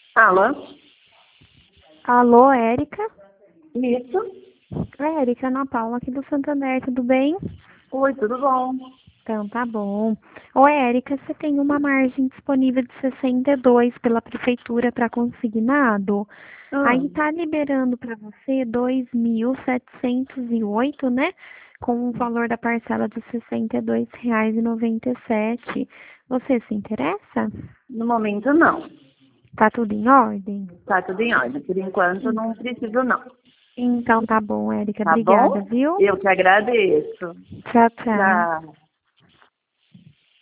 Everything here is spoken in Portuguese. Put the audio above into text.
Alô? Alô, Érica? Isso? Érica, Ana Paula aqui do Santander, tudo bem? Oi, tudo bom? Então, tá bom. Ô, Érica, você tem uma margem disponível de 62 pela prefeitura para consignado? Aí Hum. tá liberando para você 2.708, né? Com o valor da parcela de R$ 62,97. Você se interessa? No momento, não. Tá tudo em ordem? Tá tudo em ordem. Por enquanto, não preciso, não. Então tá bom, Érica. Tá Obrigada, bom? viu? Eu que agradeço. Tchau, tchau. Tchau.